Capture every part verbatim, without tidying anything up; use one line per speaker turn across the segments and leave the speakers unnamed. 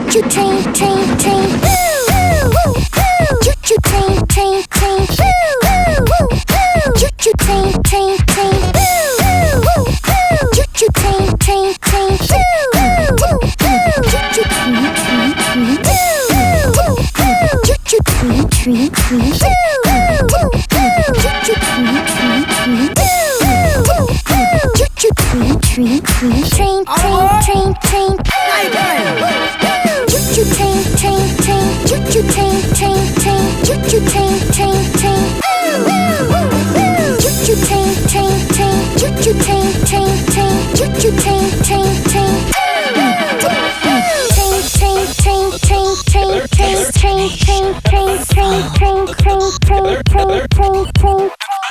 choo train, train, train. Choo choo train, train, train. Choo choo train, train, train. Choo choo train, train, train. Choo choo train, train, train. Choo choo train, train, train. Train, train, train, train, train, choo-choo train, train, train, choo-choo train, train, train, choo-choo train, train, train, choo-choo train, train, train, choo-choo train, train, train, choo-choo train, train, train, train, train, train, train, train, train, train, train, train, train, train, train, train, train, train.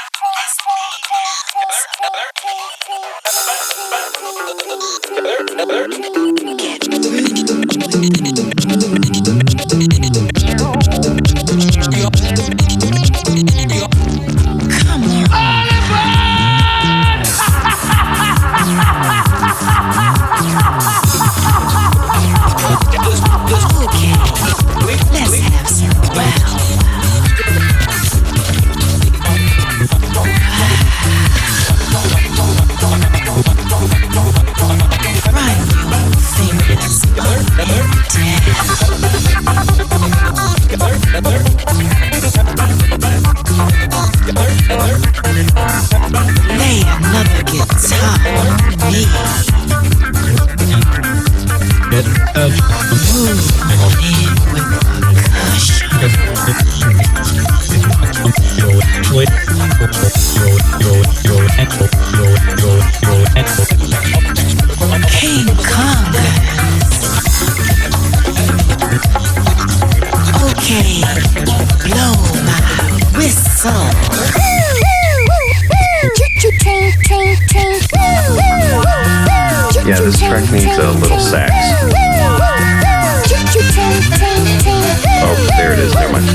Lay another guitar on me. Move in with percussion. King Kong. Okay, blow my whistle.
Yeah, this track needs a little sax. Oh, there it is. Never mind.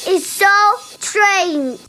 is so strange.